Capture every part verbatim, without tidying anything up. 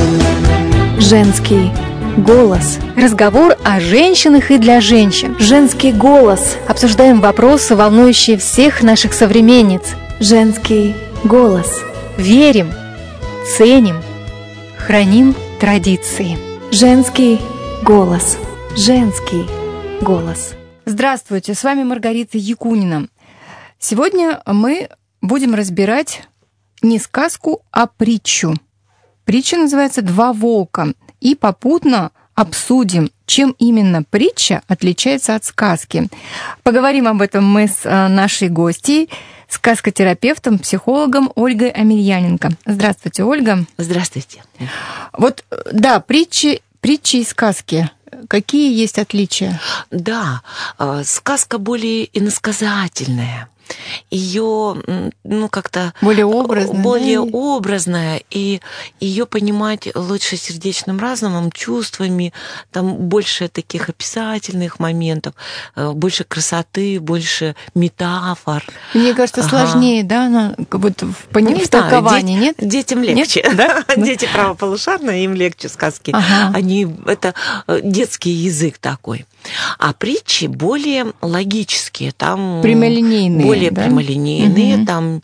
Женский голос. Разговор о женщинах и для женщин. Женский голос. Обсуждаем вопросы, волнующие всех наших современниц. Женский голос. Верим, ценим, храним традиции. Женский голос. Женский голос. Здравствуйте, с вами Маргарита Якунина. Сегодня мы будем разбирать не сказку, а притчу. Притча называется «Два волка». И попутно обсудим, чем именно притча отличается от сказки. Поговорим об этом мы с нашей гостьей, сказкотерапевтом, психологом Ольгой Амельяненко. Здравствуйте, Ольга. Здравствуйте. Вот, да, притчи, притчи и сказки. Какие есть отличия? Да, сказка более иносказательная. Ее, ну, как-то... Более образная. Более да? образная, и ее понимать лучше сердечным разумом, чувствами, там больше таких описательных моментов, больше красоты, больше метафор. Мне кажется, сложнее, ага. да, она, вот в, пони... не в толковании, знаю, нет? Детям легче. Нет? Да? Дети правополушарные, им легче сказки. Ага. Они, это детский язык такой. А притчи более логические, там прямолинейные, более да? прямолинейные, угу. там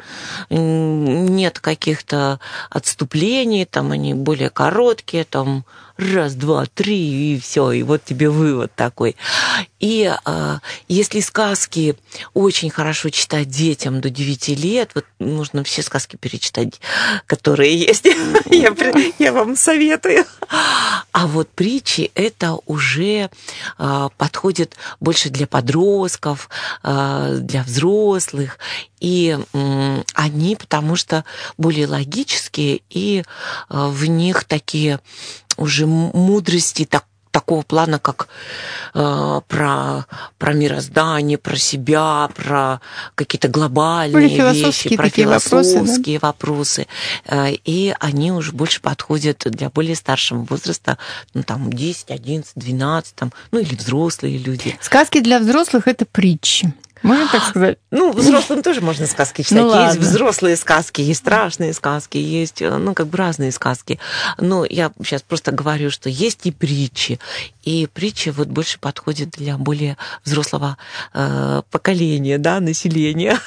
нет каких-то отступлений, там они более короткие, там раз, два, три, и все, и вот тебе вывод такой. И э, если сказки очень хорошо читать детям до девяти лет, вот нужно все сказки перечитать, которые есть, я, я вам советую. А вот притчи это уже э, подходит больше для подростков, э, для взрослых, и э, они потому что более логические, и э, в них такие уже мудрости так, такого плана, как э, про, про мироздание, про себя, про какие-то глобальные вещи, про философские вопросы. Да? И они уже больше подходят для более старшего возраста, ну, там, десять, одиннадцать, двенадцать, там, ну, или взрослые люди. Сказки для взрослых – это притчи. Можно так сказать? Ну, взрослым тоже можно сказки читать. Ну, есть ладно. взрослые сказки, есть страшные сказки, есть, ну, как бы разные сказки. Но я сейчас просто говорю, что есть и притчи. И притчи вот больше подходят для более взрослого э, поколения, да, населения.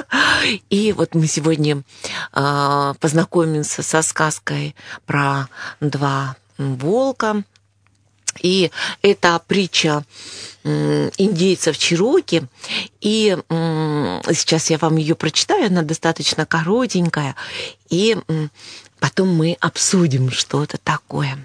И вот мы сегодня э, познакомимся со сказкой про два волка. И это притча индейцев Чероки, и сейчас я вам ее прочитаю, она достаточно коротенькая, и потом мы обсудим, что это такое.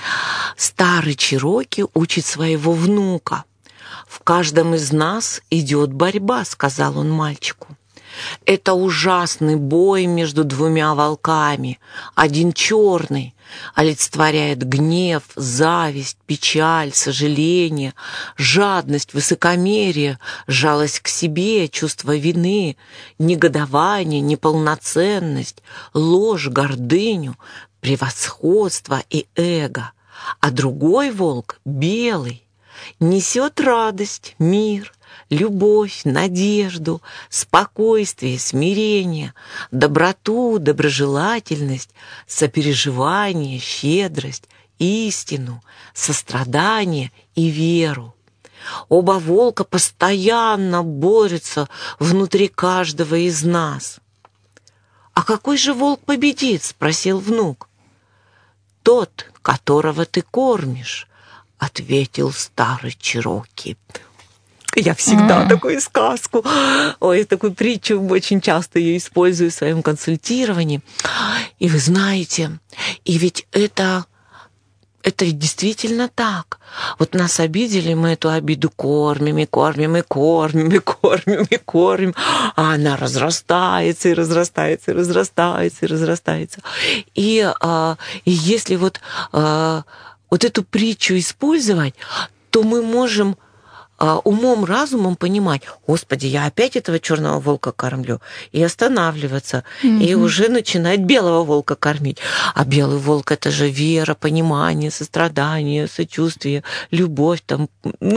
Старый Чероки учит своего внука. «В каждом из нас идет борьба», — сказал он мальчику. «Это ужасный бой между двумя волками. Один черный олицетворяет гнев, зависть, печаль, сожаление, жадность, высокомерие, жалость к себе, чувство вины, негодование, неполноценность, ложь, гордыню, превосходство и эго. А другой волк, белый, несет радость, мир, любовь, надежду, спокойствие, смирение, доброту, доброжелательность, сопереживание, щедрость, истину, сострадание и веру. Оба волка постоянно борются внутри каждого из нас. «А какой же волк победит?» — спросил внук. «Тот, которого ты кормишь», — ответил старый Чероки. Я всегда mm. такую сказку, ой, такую притчу очень часто ее использую в своем консультировании. И вы знаете, и ведь это, это действительно так. Вот нас обидели, мы эту обиду кормим, и кормим, и кормим, и кормим, и кормим, а она разрастается, и разрастается, и разрастается, и разрастается. И, а, и если вот, а, вот эту притчу использовать, то мы можем умом, разумом понимать, Господи, я опять этого черного волка кормлю, и останавливаться, mm-hmm. и уже начинать белого волка кормить. А белый волк — это же вера, понимание, сострадание, сочувствие, любовь, там, ну,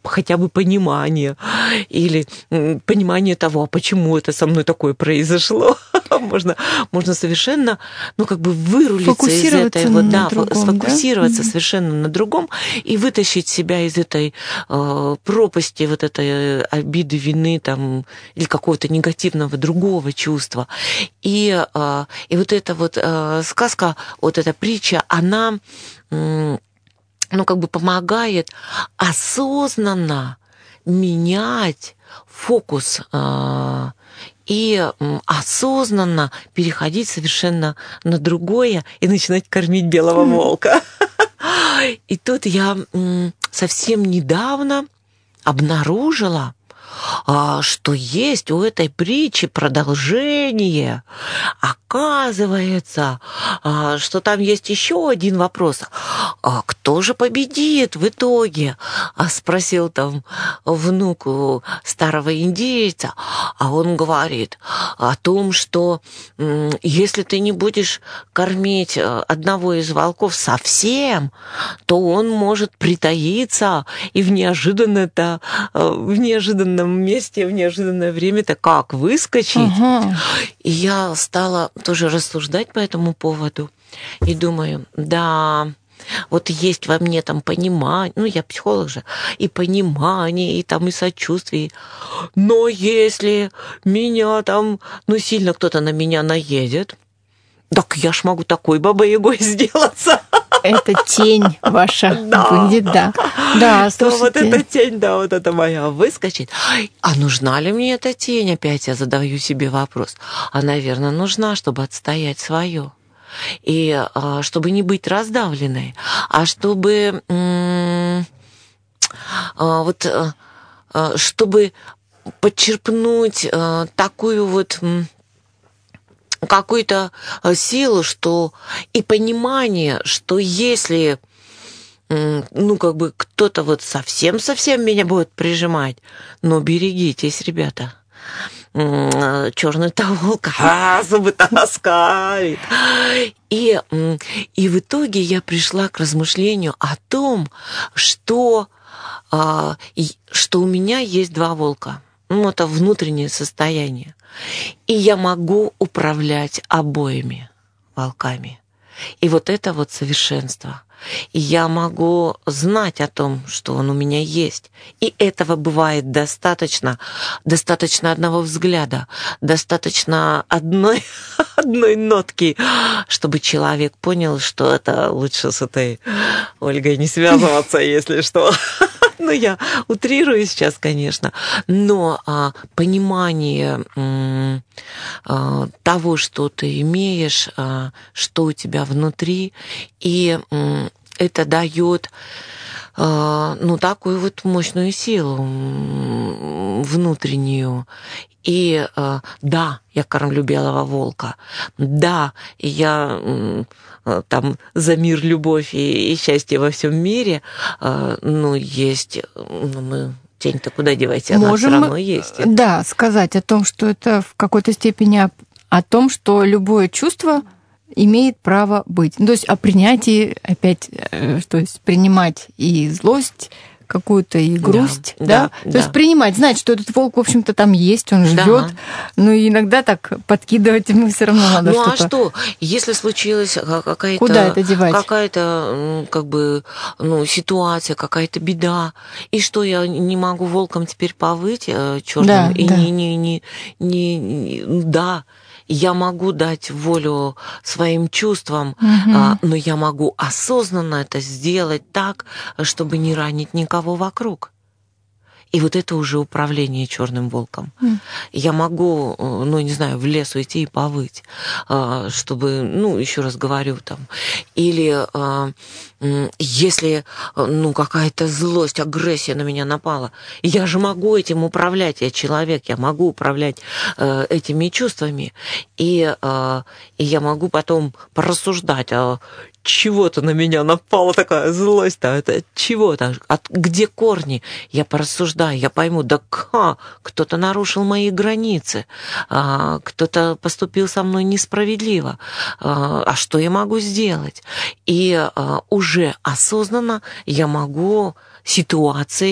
хотя бы понимание или понимание того, почему это со мной такое произошло. Можно, можно совершенно, ну, как бы вырулиться из этой, вот, да, другом, сфокусироваться, да? Совершенно на другом и вытащить себя из этой э, пропасти, вот этой обиды, вины там, или какого-то негативного другого чувства. И, э, и вот эта вот э, сказка, вот эта притча, она, э, ну, как бы помогает осознанно менять фокус э, и осознанно переходить совершенно на другое и начинать кормить белого волка. И тут я совсем недавно обнаружила, что есть у этой притчи продолжение. Оказывается, что там есть еще один вопрос. Кто же победит в итоге? Спросил там внук старого индейца. А он говорит о том, что если ты не будешь кормить одного из волков совсем, то он может притаиться и в неожиданно-то, в неожиданном месте, в неожиданное время-то как выскочить. Угу. И я стала тоже рассуждать по этому поводу и думаю, да, вот есть во мне там понимание, ну, я психолог же, и понимание, и там и сочувствие. Но если меня там, ну, сильно кто-то на меня наедет, так я ж могу такой бабой-ягой сделаться. Это тень ваша да. будет, да. Да, слушайте. Вот эта тень, да, вот эта моя выскочит. А нужна ли мне эта тень? Опять я задаю себе вопрос. А, наверное, нужна, чтобы отстоять свое. И а, чтобы не быть раздавленной, а чтобы м- а, вот а, чтобы подчерпнуть а, такую вот м- какую-то силу, что и понимание, что если ну, как бы кто-то вот совсем-совсем меня будет прижимать, но берегитесь, ребята. Черный-то волк, а, зубы таскает. И, и в итоге я пришла к размышлению о том, что, что у меня есть два волка. Ну, это внутреннее состояние. И я могу управлять обоими волками. И вот это вот совершенство. И я могу знать о том, что он у меня есть. И этого бывает достаточно. Достаточно одного взгляда, достаточно одной, одной нотки, чтобы человек понял, что это лучше с этой Ольгой не связываться, если что. Ну, я утрирую сейчас, конечно, но а, понимание м, а, того, что ты имеешь, а, что у тебя внутри, и м, это дает а, ну, такую вот мощную силу м, внутреннюю. И а, да, я кормлю белого волка, да, я м, там за мир, любовь и, и счастье во всем мире, а, ну, есть, ну, мы... Тень-то куда девайте, она Можем, все равно есть. Да, сказать о том, что это в какой-то степени о, о том, что любое чувство имеет право быть. Ну, то есть о принятии, опять, то есть принимать и злость какую-то, и грусть, да? да? да то да. есть принимать, знать, что этот волк, в общем-то, там есть, он ждет, да. но иногда так подкидывать ему все равно надо ну, что-то. Ну, а что, если случилась какая-то... Куда это девать? Какая-то, как бы, ну, ситуация, какая-то беда, и что, я не могу волком теперь повыть черным, да, и да. не, не, не, не, не... Да, я могу дать волю своим чувствам, угу. но я могу осознанно это сделать так, чтобы не ранить никого вокруг. И вот это уже управление черным волком. Mm. Я могу, ну, не знаю, в лес уйти и повыть, чтобы, ну, еще раз говорю, там, или если, ну, какая-то злость, агрессия на меня напала, я же могу этим управлять, я человек, я могу управлять этими чувствами, и, и я могу потом порассуждать, чего-то на меня напала такая злость-то, это чего-то, от, где корни? Я порассуждаю, я пойму, да ка, кто-то нарушил мои границы, а, кто-то поступил со мной несправедливо, а, а что я могу сделать? И а, уже осознанно я могу ситуацией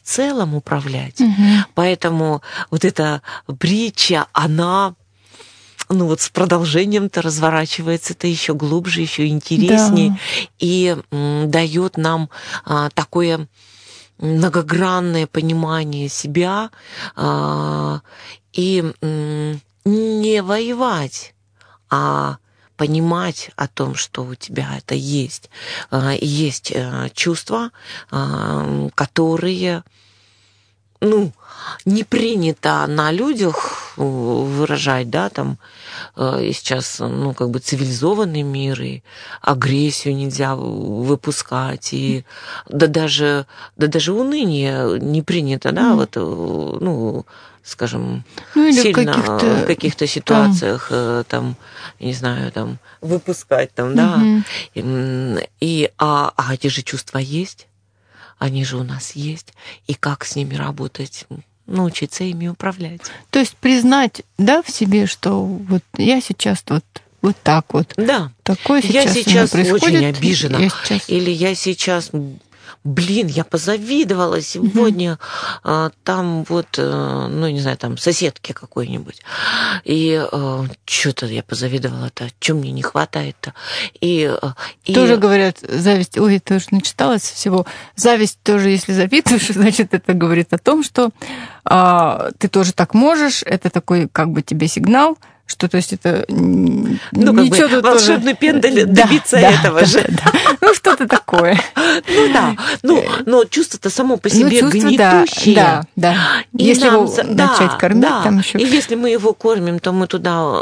целом управлять. Угу. Поэтому вот эта притча, она, ну вот с продолжением-то разворачивается-то еще глубже, еще интереснее, Да. и м, дает нам а, такое многогранное понимание себя а, и м, не воевать, а понимать о том, что у тебя это есть. А, и есть а, чувства, а, которые, ну, не принято на людях выражать, да, там, и сейчас, ну, как бы цивилизованный мир, и агрессию нельзя выпускать, и да даже, да даже уныние не принято, да, Mm. вот, ну, скажем, Ну, или в сильно каких-то, в каких-то ситуациях, там, там не знаю, там, выпускать, там, да, Мгм. и, и а, а эти же чувства есть, они же у нас есть, и как с ними работать, научиться ими управлять. То есть признать, да, в себе, что вот я сейчас вот, вот так вот. Да. Такое сейчас, Я сейчас у меня происходит, очень обижена. я сейчас... Или я сейчас, блин, я позавидовала сегодня а, там вот, а, ну, не знаю, там соседке какой-нибудь. И а, что-то я позавидовала-то, что мне не хватает-то. И, и... Тоже говорят, зависть, ой, ты уже начиталась всего. Зависть тоже, если завидуешь, значит, это говорит о том, что а, ты тоже так можешь, это такой как бы тебе сигнал, что, то есть, это ну, ничего как бы тут волшебный тоже... пендель да, добиться да, этого да, же. Да, да. Ну, что-то такое. Ну да, ну, но чувство-то само по себе ну, чувство, гнетущее. Да, да, да. И если нам, его да, начать кормить, да. там еще. И если мы его кормим, то мы туда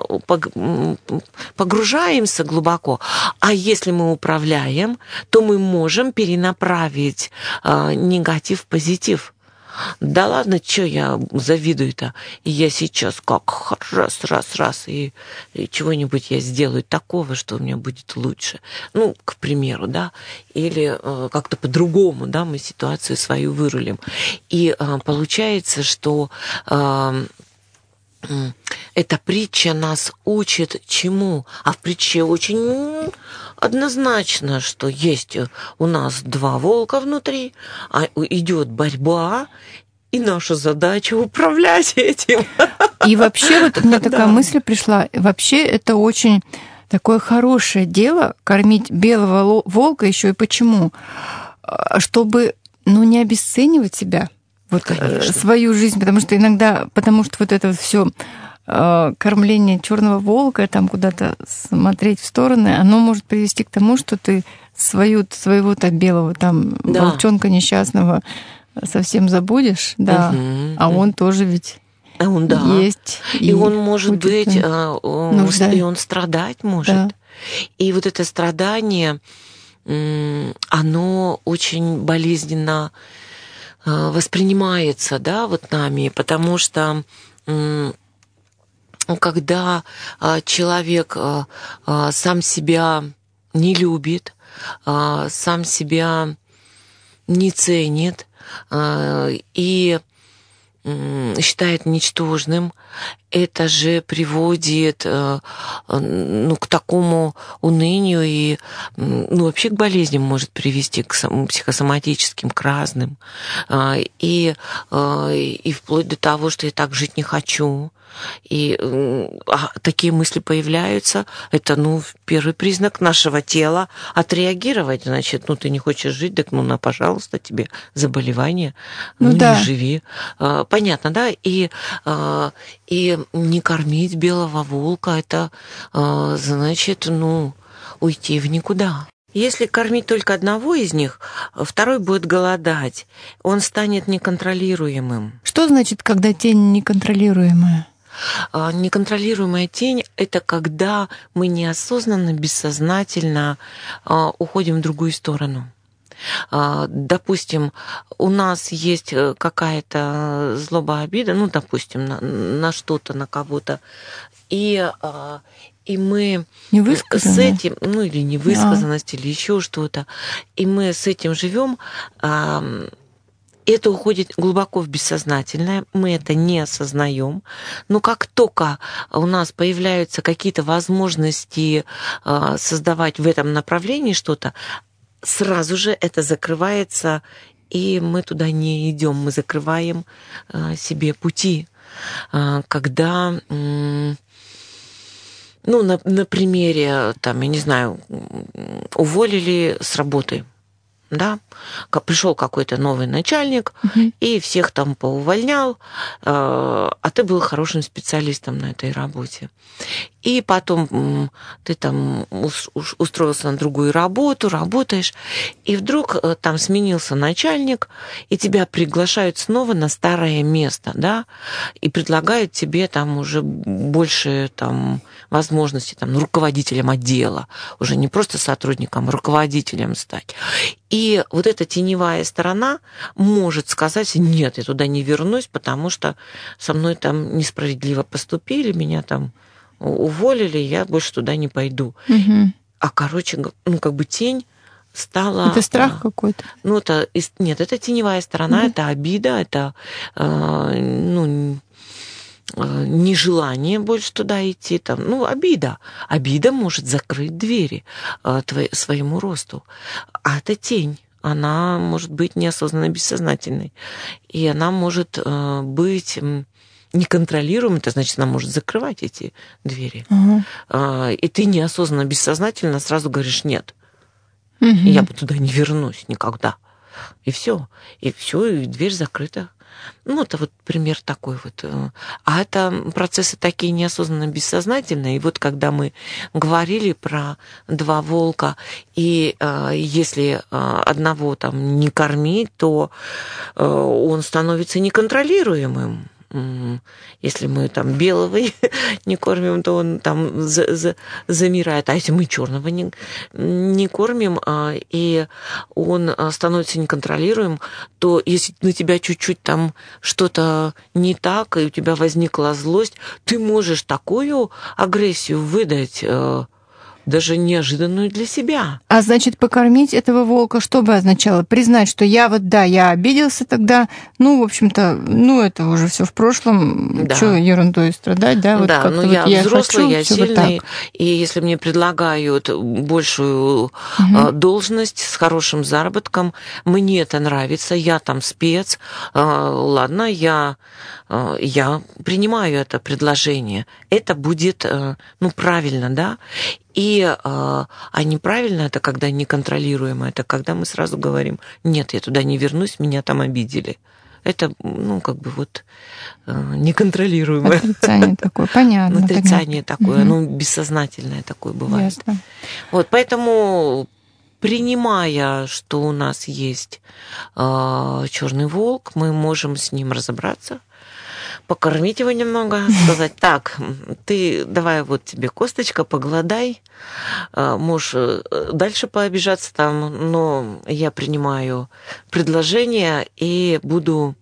погружаемся глубоко. А если мы управляем, то мы можем перенаправить э, негатив в позитив. Да ладно, что я завидую-то? И я сейчас как раз, раз, раз, и, и чего-нибудь я сделаю такого, что у меня будет лучше. Ну, к примеру, да, или э, как-то по-другому, да, мы ситуацию свою вырулим. И э, получается, что э, э, эта притча нас учит чему? А в притче очень однозначно, что есть у нас два волка внутри, а идет борьба, и наша задача управлять этим. И вообще вот у меня такая Да. мысль пришла. Вообще это очень такое хорошее дело кормить белого волка еще и почему? Чтобы, ну, не обесценивать себя, вот Конечно. свою жизнь, потому что иногда, потому что вот это вот все кормление черного волка, там куда-то смотреть в стороны, оно может привести к тому, что ты свою, своего-то белого там Да. волчонка несчастного совсем забудешь, да, Угу. а он тоже ведь А он, да. есть. И, и он может будет, быть, да, он, нужда. и он страдать может. Да. И вот это страдание, оно очень болезненно воспринимается, да, вот нами, потому что когда человек сам себя не любит, сам себя не ценит и считает ничтожным, это же приводит ну, к такому унынию и ну, вообще к болезням может привести, к психосоматическим, к разным. И, и вплоть до того, что я так жить не хочу. И а, такие мысли появляются, это, ну, первый признак нашего тела отреагировать. Значит, ну, ты не хочешь жить, так, ну, на, пожалуйста, тебе заболевание, ну, ну да. не живи. А, понятно, да? И, а, и не кормить белого волка, это, а, значит, ну, уйти в никуда. Если кормить только одного из них, второй будет голодать, он станет неконтролируемым. Что значит, когда тень неконтролируемая? Неконтролируемая тень – это когда мы неосознанно, бессознательно уходим в другую сторону. Допустим, у нас есть какая-то злоба, обида, ну, допустим, на, на что-то, на кого-то, и, и мы с этим, ну, или невысказанность, а. или еще что-то, и мы с этим живем. Это уходит глубоко в бессознательное, мы это не осознаем. Но как только у нас появляются какие-то возможности создавать в этом направлении что-то, сразу же это закрывается и мы туда не идем, мы закрываем себе пути. Когда, ну, на, на примере, там, я не знаю, уволили с работы, да, пришел какой-то новый начальник, угу. и всех там поувольнял, а ты был хорошим специалистом на этой работе. И потом ты там устроился на другую работу, работаешь, и вдруг там сменился начальник, и тебя приглашают снова на старое место, да, и предлагают тебе там уже больше там возможностей, там, руководителем отдела, уже не просто сотрудником, а руководителем стать. И вот эта теневая сторона может сказать: нет, я туда не вернусь, потому что со мной там несправедливо поступили, меня там уволили, я больше туда не пойду. Угу. А, короче, ну, как бы тень стала... Это страх какой-то? Ну, это... Нет, это теневая сторона, угу. это обида, это, ну, нежелание больше туда идти. Там, ну, обида. Обида может закрыть двери своему росту. А это тень. Она может быть неосознанно бессознательной. И она может быть... неконтролируем, это значит, она может закрывать эти двери. Угу. И ты неосознанно, бессознательно сразу говоришь: нет, угу. я бы туда не вернусь никогда. И все. И все, и дверь закрыта. Ну, это вот пример такой вот. А это процессы такие неосознанно бессознательные. И вот когда мы говорили про два волка, и э, если э, одного там не кормить, то э, он становится неконтролируемым. Если мы там белого не кормим, то он там за, за, замирает. А если мы черного не, не кормим, и он становится неконтролируемым, то если на тебя чуть-чуть там что-то не так, и у тебя возникла злость, ты можешь такую агрессию выдать, даже неожиданную для себя. А значит, покормить этого волка что бы означало? Признать, что я вот, да, я обиделся тогда, ну, в общем-то, ну, это уже все в прошлом, да. Что ерундой страдать, да? Вот да, но вот я, я взрослый, хочу, я сильный, вот и если мне предлагают большую угу. должность с хорошим заработком, мне это нравится, я там спец, ладно, я, я принимаю это предложение. Это будет, ну, правильно, да? И, а, а неправильно это, когда неконтролируемо, это когда мы сразу говорим: нет, я туда не вернусь, меня там обидели. Это, ну, как бы вот неконтролируемое. Отрицание такое, понятно. Отрицание понятно. такое, угу. ну, бессознательное такое бывает. Ясно. Вот, поэтому, принимая, что у нас есть э, черный волк, мы можем с ним разобраться, покормить его немного, сказать: так, ты давай вот тебе косточка, поголодай, можешь дальше пообижаться там, но я принимаю предложение и буду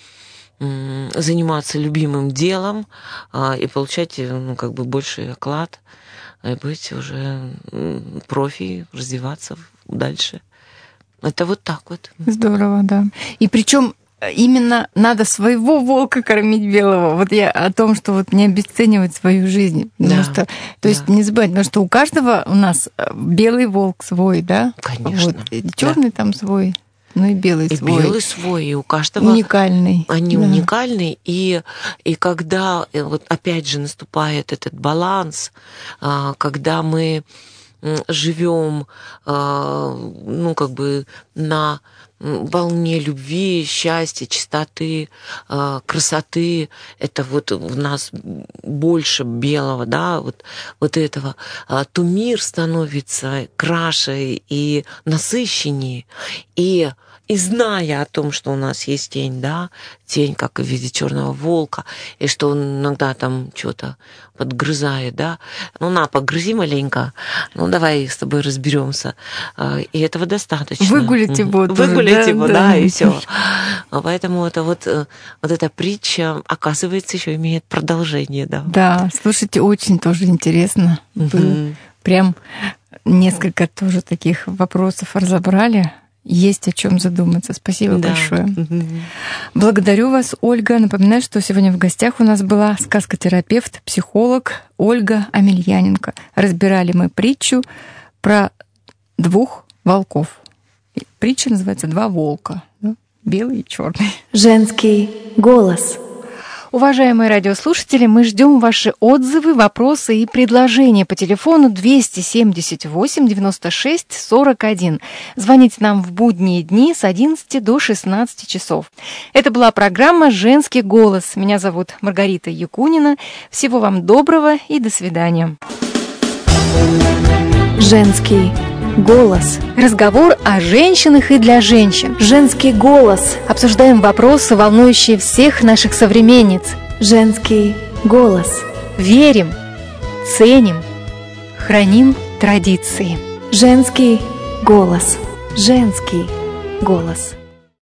заниматься любимым делом и получать, ну, как бы больший оклад, и быть уже профи, развиваться дальше. Это вот так вот. Здорово, да. И причем именно надо своего волка кормить белого. Вот я о том, что вот не обесценивать свою жизнь. Потому да, что, то есть да. не забывать, потому что у каждого у нас белый волк свой, да? Конечно. Вот. Черный да. там свой, ну и белый и свой. И белый свой, и у каждого... Уникальный. Они да. уникальны, и, и когда вот опять же наступает этот баланс, когда мы живем, ну, как бы на волне любви, счастья, чистоты, красоты, это вот в нас больше белого, да, вот, вот этого, то мир становится краше и насыщеннее, и И зная о том, что у нас есть тень, да, тень, как в виде черного волка, и что он иногда там что-то подгрызает, да, ну на, погрызи маленько, ну давай с тобой разберемся, и этого достаточно. Выгулить его. Выгулить да, его, да, да, и все. Поэтому это вот, вот эта притча, оказывается, еще имеет продолжение, да. Да, слушайте, очень тоже интересно. Угу. Прям несколько тоже таких вопросов разобрали. Есть о чем задуматься. Спасибо да. большое. Mm-hmm. Благодарю вас, Ольга. Напоминаю, что сегодня в гостях у нас была сказкотерапевт, психолог Ольга Амельяненко. Разбирали мы притчу про двух волков. Притча называется «Два волка». белый и черный. Женский голос. Уважаемые радиослушатели, мы ждем ваши отзывы, вопросы и предложения по телефону двести семьдесят восемь девяносто шесть сорок один. Звоните нам в будние дни с одиннадцати до шестнадцати часов. Это была программа «Женский голос». Меня зовут Маргарита Якунина. Всего вам доброго и до свидания. Женский голос. Разговор о женщинах и для женщин. Женский голос. Обсуждаем вопросы, волнующие всех наших современниц. Женский голос. Верим, ценим, храним традиции. Женский голос. Женский голос.